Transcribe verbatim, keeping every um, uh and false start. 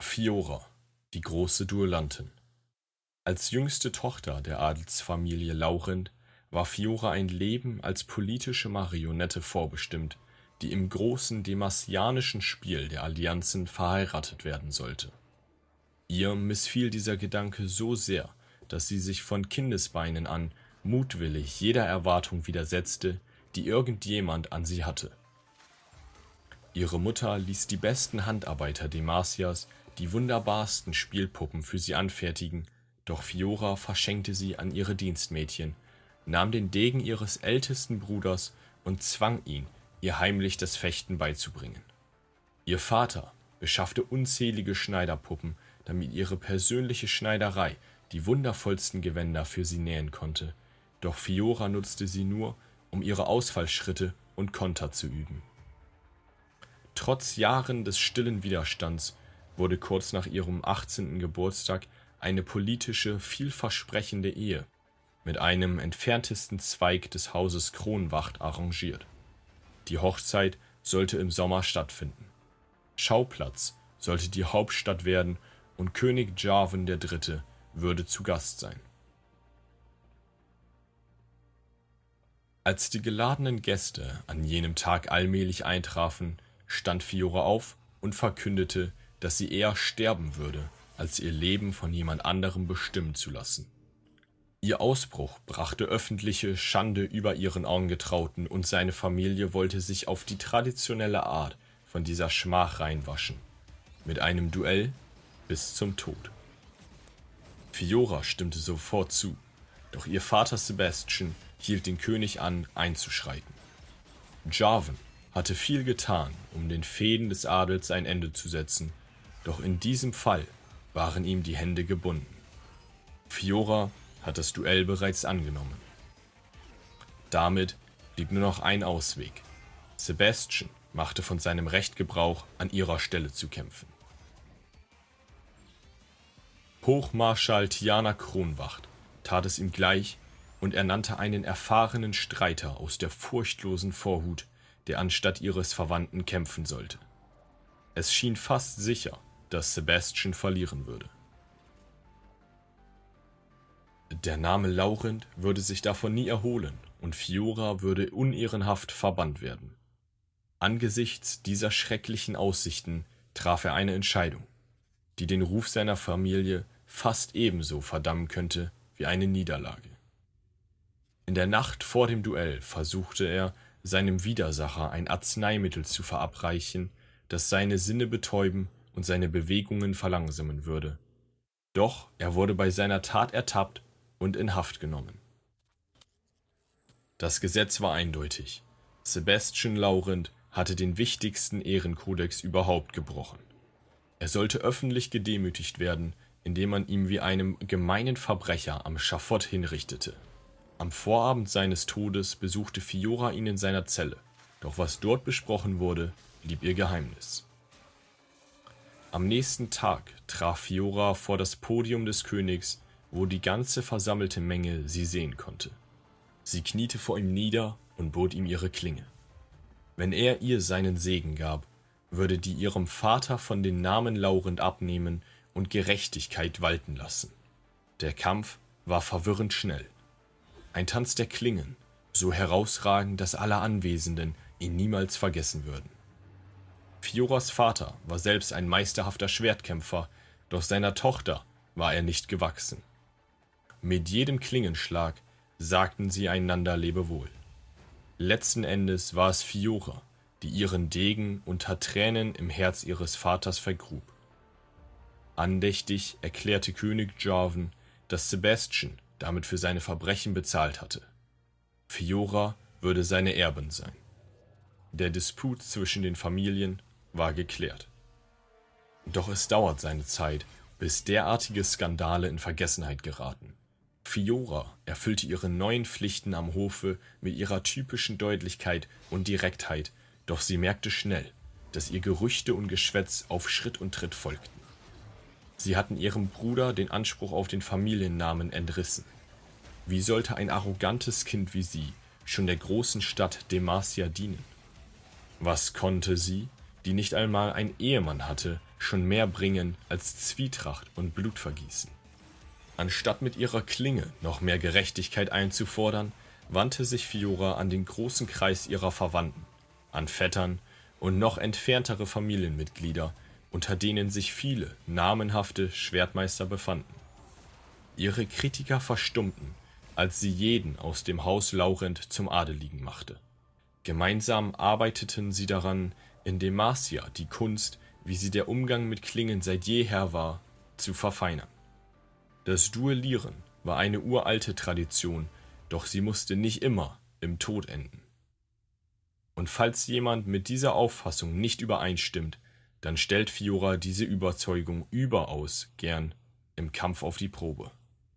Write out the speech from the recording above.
Fiora, die große Duellantin. Als jüngste Tochter der Adelsfamilie Laurent war Fiora ein Leben als politische Marionette vorbestimmt, die im großen demassianischen Spiel der Allianzen verheiratet werden sollte. Ihr missfiel dieser Gedanke so sehr, dass sie sich von Kindesbeinen an mutwillig jeder Erwartung widersetzte, die irgendjemand an sie hatte. Ihre Mutter ließ die besten Handarbeiter Demacias die wunderbarsten Spielpuppen für sie anfertigen, doch Fiora verschenkte sie an ihre Dienstmädchen, nahm den Degen ihres ältesten Bruders und zwang ihn, ihr heimlich das Fechten beizubringen. Ihr Vater beschaffte unzählige Schneiderpuppen, damit ihre persönliche Schneiderei die wundervollsten Gewänder für sie nähen konnte, doch Fiora nutzte sie nur, um ihre Ausfallschritte und Konter zu üben. Trotz Jahren des stillen Widerstands wurde kurz nach ihrem achtzehnten Geburtstag eine politische, vielversprechende Ehe mit einem entferntesten Zweig des Hauses Kronwacht arrangiert. Die Hochzeit sollte im Sommer stattfinden. Schauplatz sollte die Hauptstadt werden und König Jarvan der Dritte würde zu Gast sein. Als die geladenen Gäste an jenem Tag allmählich eintrafen, stand Fiora auf und verkündete, dass sie eher sterben würde, als ihr Leben von jemand anderem bestimmen zu lassen. Ihr Ausbruch brachte öffentliche Schande über ihren Angetrauten und seine Familie wollte sich auf die traditionelle Art von dieser Schmach reinwaschen, mit einem Duell bis zum Tod. Fiora stimmte sofort zu, doch ihr Vater Sebastian hielt den König an, einzuschreiten. Jarvan hatte viel getan, um den Fehden des Adels ein Ende zu setzen, doch in diesem Fall waren ihm die Hände gebunden. Fiora hat das Duell bereits angenommen. Damit blieb nur noch ein Ausweg. Sebastian machte von seinem Recht Gebrauch, an ihrer Stelle zu kämpfen. Hochmarschall Tiana Kronwacht tat es ihm gleich und ernannte einen erfahrenen Streiter aus der furchtlosen Vorhut, der anstatt ihres Verwandten kämpfen sollte. Es schien fast sicher, dass Sebastian verlieren würde. Der Name Laurent würde sich davon nie erholen und Fiora würde unehrenhaft verbannt werden. Angesichts dieser schrecklichen Aussichten traf er eine Entscheidung, die den Ruf seiner Familie fast ebenso verdammen könnte wie eine Niederlage. In der Nacht vor dem Duell versuchte er, seinem Widersacher ein Arzneimittel zu verabreichen, das seine Sinne betäuben und seine Bewegungen verlangsamen würde. Doch er wurde bei seiner Tat ertappt und in Haft genommen. Das Gesetz war eindeutig. Sebastian Laurent hatte den wichtigsten Ehrenkodex überhaupt gebrochen. Er sollte öffentlich gedemütigt werden, indem man ihm wie einem gemeinen Verbrecher am Schafott hinrichtete. Am Vorabend seines Todes besuchte Fiora ihn in seiner Zelle, doch was dort besprochen wurde, blieb ihr Geheimnis. Am nächsten Tag traf Fiora vor das Podium des Königs, wo die ganze versammelte Menge sie sehen konnte. Sie kniete vor ihm nieder und bot ihm ihre Klinge. Wenn er ihr seinen Segen gab, würde die ihrem Vater von den Namen Laurent abnehmen und Gerechtigkeit walten lassen. Der Kampf war verwirrend schnell. Ein Tanz der Klingen, so herausragend, dass alle Anwesenden ihn niemals vergessen würden. Fioras Vater war selbst ein meisterhafter Schwertkämpfer, doch seiner Tochter war er nicht gewachsen. Mit jedem Klingenschlag sagten sie einander Lebewohl. Letzten Endes war es Fiora, die ihren Degen unter Tränen im Herz ihres Vaters vergrub. Andächtig erklärte König Jarvan, dass Sebastian damit für seine Verbrechen bezahlt hatte. Fiora würde seine Erbin sein. Der Disput zwischen den Familien war geklärt. Doch es dauert seine Zeit, bis derartige Skandale in Vergessenheit geraten. Fiora erfüllte ihre neuen Pflichten am Hofe mit ihrer typischen Deutlichkeit und Direktheit, doch sie merkte schnell, dass ihr Gerüchte und Geschwätz auf Schritt und Tritt folgten. Sie hatten ihrem Bruder den Anspruch auf den Familiennamen entrissen. Wie sollte ein arrogantes Kind wie sie schon der großen Stadt Demacia dienen? Was konnte sie, die nicht einmal einen Ehemann hatte, schon mehr bringen als Zwietracht und Blutvergießen. Anstatt mit ihrer Klinge noch mehr Gerechtigkeit einzufordern, wandte sich Fiora an den großen Kreis ihrer Verwandten, an Vettern und noch entferntere Familienmitglieder, unter denen sich viele namenhafte Schwertmeister befanden. Ihre Kritiker verstummten, als sie jeden aus dem Haus Laurent zum Adeligen machte. Gemeinsam arbeiteten sie daran, in Demacia die Kunst, wie sie der Umgang mit Klingen seit jeher war, zu verfeinern. Das Duellieren war eine uralte Tradition, doch sie musste nicht immer im Tod enden. Und falls jemand mit dieser Auffassung nicht übereinstimmt, dann stellt Fiora diese Überzeugung überaus gern im Kampf auf die Probe.